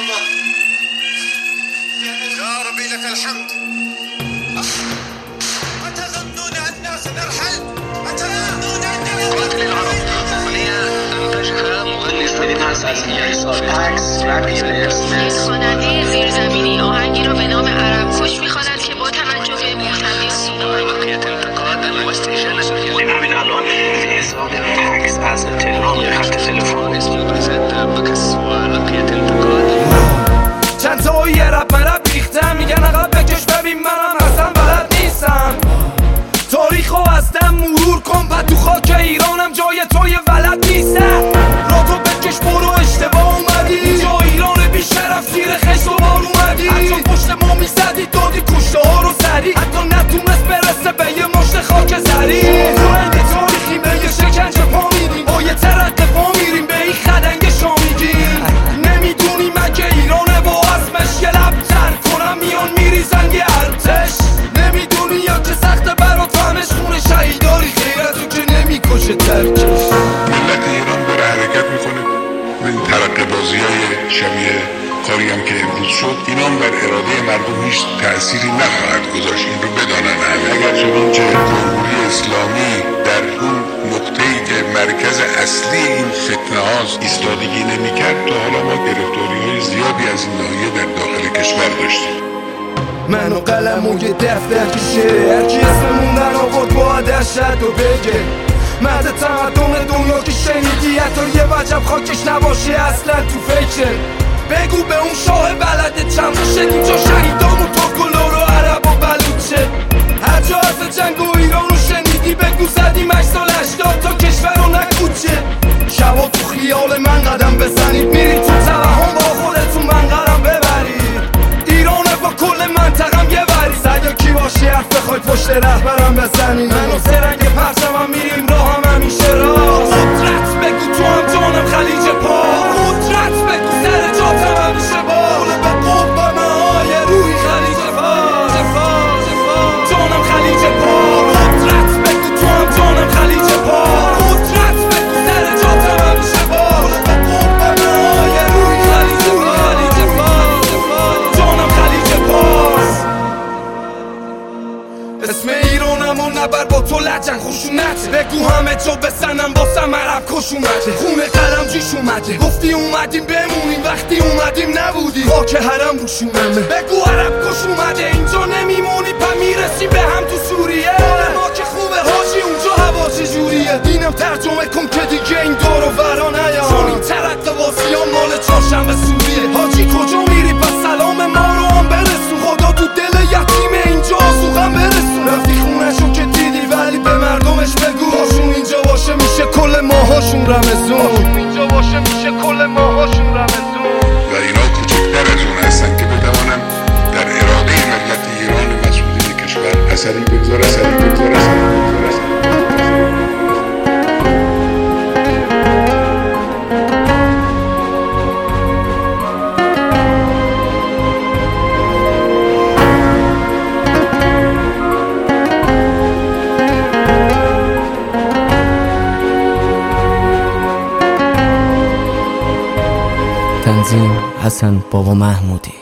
الله. يا ربي لك الحمد. أتظنون أننا سنرحل؟ أتظنون أننا قاتل العرب أغنية أنتجها مغني فرانسي خواننده زیرزمینی آهنگی را به نام عرب کش می‌خواند که با توجه به محتویات بقية انتقاد واستئجال همین الان في إصابة عکس از تلفن خط تلفن اسم بزد بکس و لقیت انتقاد چند تا یه رب مرب ریختم میگن عقب بکش ببین منم اصلا بلد نیستم تاریخو از دم مرور کن بعد تو خاک ایرانم جای توی ولد نیستم را تو بکش برو اشتباه اومدی اینجا ایران بی شرف زیر خشت و بار اومدی حتی پشت ما میزدی دادی کشته ها رو سری حتی نتونست برسه به یه مشت خاک زری رنگ تاریخی به یه شکنجه پا میدیم با یه ترقه پا میریم به این خدنگ شامیگیم نمیدونی مگه ایرانه با اسمش یه لب تر کنم میان میریزن یه ارتش نمیدونی یا که سخت برات فهمش خونه شهیداری خیرتو که نمیکشه ترکش ملت ایران داره حرکت میکنه و این ترقه بازی های شبیه کاری هم که امروز شد اینام بر اراده مردم هیچ تأثیری نخواهد گذاشت. این رو بدانن همه. اگر چنانچه جمهوری اسلامی در اون نقطه‌ای که مرکز اصلی این فتنه هاست ایستادگی نمی‌کرد تا حالا ما گرفتاری‌های زیادی از این ناحیه در داخل کشور داشتیم. من و قلم و یه دفتر کشه هرکی اسممون در آورد باید ارشد و بگه مرد تمدن دنیا که شنیدی حتی یه وجب خاکش نباشه اصلا تو فکر بگو به اون شاه بلده چند شد اینجا شهیدان و ترکلو رو عرب و بلوچه هر جا از جنگ و ایران رو شنیدی بگو زدیم 8 سال 80 تا کشور رو نکوچه شبا تو خیال من قدم بزنید میرید تو توهم با خودتون منقرم ببرید ایرانه با کل منطقم یه وری سگه کی باشی حرف بخوای پشت رهبرم بزنید من و سرنگ پرچمم میریم راه هم همیشه راست قدرت بگو تو هم جانم خلیج پاس قدرت بگو سر جاتم همیشه بال به قوم های روی خلیج فاس جانم خلیج پاس قدرت بگو تو هم جانم خلیج پاس قدرت بگو سر جاتم همیشه بال به قوم های روی خلیج فاس جانم خلیج پاس اسم ایرانم و نبر با تو لجن خشونت بگو همه جا بسنم باسم عرب کش اومده خونه قلم جیش اومده گفتی اومدیم بمونیم وقتی اومدیم نبودی خاک حرم روشونمه بگو عرب کش اومده اینجا نمیمونی پا میرسی به هم تو سوریه ما که خوبه حاجی اونجا هوا چجوریه اینم ترجمه کن که دیگه این دور و ورا نیا چون این ترقه واسیان مال چهارشنبه سوریه حاجی کجا میری پس سلام ما رو هم برسون خدا تو دل یتیم اینجا آسوغم برسون رفتی خونه‌شو که دیدی ولی به مردمش بگو هاشون اینجا باشه میشه کل ماهاشون رمزون اینجا باشه میشه کل ماهاشون رمزون و اینا کوچکتر از اون هستن که بتوانن در اراده ملت ایران مسئولین کشور اثری بگذارن. تنظیم حسن بابا محمودی.